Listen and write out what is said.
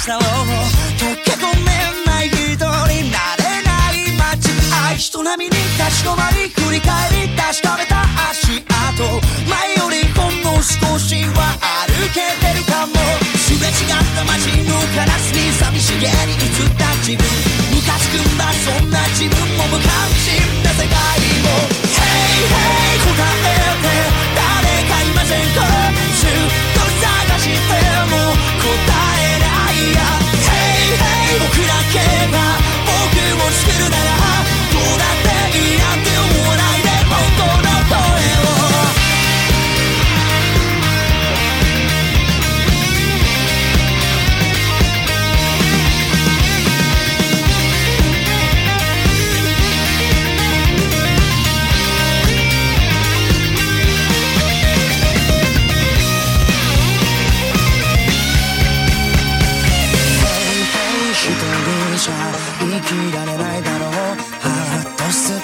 下を溶け込めない人になれない街、愛人並みに立ち止まり振り返り確かめた足跡、前よりほんの少しは歩けてるかも。すれ違った街のカラスに寂しげに映った自分、ムカつくんだそんな自分も無関心な世界も Hey hey 答えて誰かいませんか、ずっと探しても答えないや Hey hey 僕だけが僕を作るならどうだっていいなんて思わないで本当の声を。一人じゃ生きられないだろう、ハートす